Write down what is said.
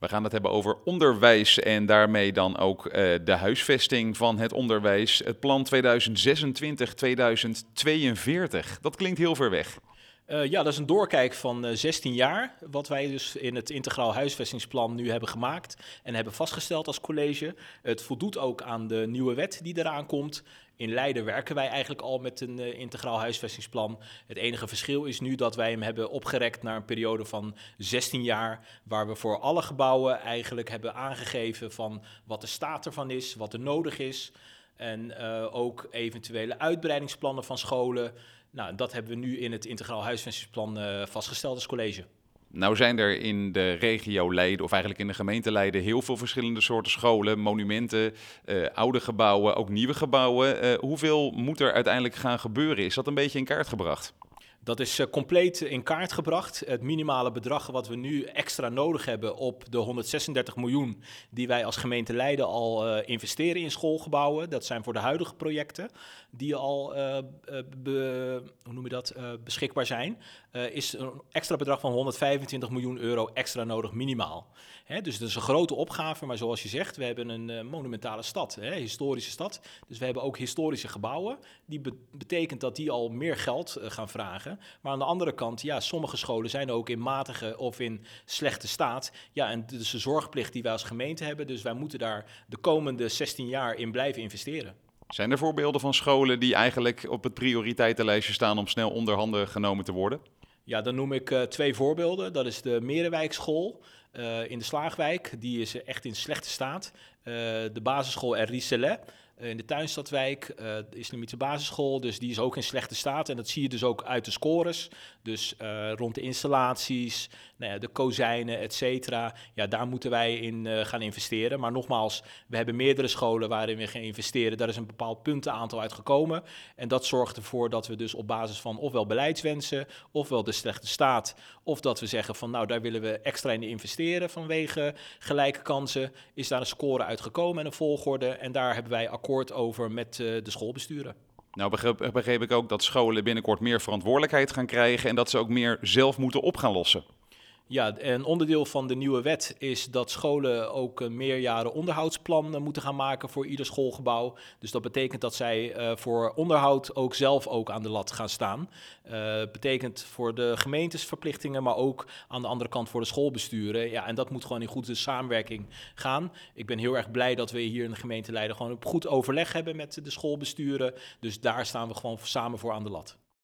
We gaan het hebben over onderwijs en daarmee dan ook de huisvesting van het onderwijs. Het plan 2026-2042. Dat klinkt heel ver weg. Ja, dat is een doorkijk van 16 jaar, wat wij dus in het integraal huisvestingsplan nu hebben gemaakt en hebben vastgesteld als college. Het voldoet ook aan de nieuwe wet die eraan komt. In Leiden werken wij eigenlijk al met een integraal huisvestingsplan. Het enige verschil is nu dat wij hem hebben opgerekt naar een periode van 16 jaar, waar we voor alle gebouwen eigenlijk hebben aangegeven van wat de staat ervan is, wat er nodig is. En ook eventuele uitbreidingsplannen van scholen. Nou, dat hebben we nu in het integraal huisvestingsplan vastgesteld als college. Nou zijn er in de regio Leiden, of eigenlijk in de gemeente Leiden, heel veel verschillende soorten scholen, monumenten, oude gebouwen, ook nieuwe gebouwen. Hoeveel moet er uiteindelijk gaan gebeuren? Is dat een beetje in kaart gebracht? Dat is compleet in kaart gebracht. Het minimale bedrag wat we nu extra nodig hebben op de 136 miljoen die wij als gemeente Leiden al investeren in schoolgebouwen. Dat zijn voor de huidige projecten die al beschikbaar zijn. Is een extra bedrag van 125 miljoen euro extra nodig minimaal. Dus dat is een grote opgave, maar zoals je zegt, we hebben een monumentale stad, historische stad. Dus we hebben ook historische gebouwen. Die betekent dat die al meer geld gaan vragen. Maar aan de andere kant, ja, sommige scholen zijn ook in matige of in slechte staat. Ja, en dat is de zorgplicht die wij als gemeente hebben. Dus wij moeten daar de komende 16 jaar in blijven investeren. Zijn er voorbeelden van scholen die eigenlijk op het prioriteitenlijstje staan om snel onder handen genomen te worden? Ja, dan noem ik 2 voorbeelden. Dat is de Merenwijkschool in de Slaagwijk. Die is echt in slechte staat. De basisschool Erricelet in de Tuinstadwijk, de Islamitische basisschool, dus die is ook in slechte staat. En dat zie je dus ook uit de scores. Dus rond de installaties, nou ja, de kozijnen, et cetera. Ja, daar moeten wij in gaan investeren. Maar nogmaals, we hebben meerdere scholen waarin we gaan investeren. Daar is een bepaald puntenaantal uitgekomen. En dat zorgt ervoor dat we dus op basis van ofwel beleidswensen, ofwel de slechte staat, of dat we zeggen van nou, daar willen we extra in investeren vanwege gelijke kansen, is daar een score uitgekomen en een volgorde. En daar hebben wij akkoord over met de schoolbesturen. Nou begreep ik ook dat scholen binnenkort meer verantwoordelijkheid gaan krijgen en dat ze ook meer zelf moeten op gaan lossen. Ja, een onderdeel van de nieuwe wet is dat scholen ook een meerjaren onderhoudsplan moeten gaan maken voor ieder schoolgebouw. Dus dat betekent dat zij voor onderhoud ook zelf ook aan de lat gaan staan. Betekent voor de gemeentes verplichtingen, maar ook aan de andere kant voor de schoolbesturen. Ja, en dat moet gewoon in goede samenwerking gaan. Ik ben heel erg blij dat we hier in de gemeente Leiden gewoon een goed overleg hebben met de schoolbesturen. Dus daar staan we gewoon samen voor aan de lat.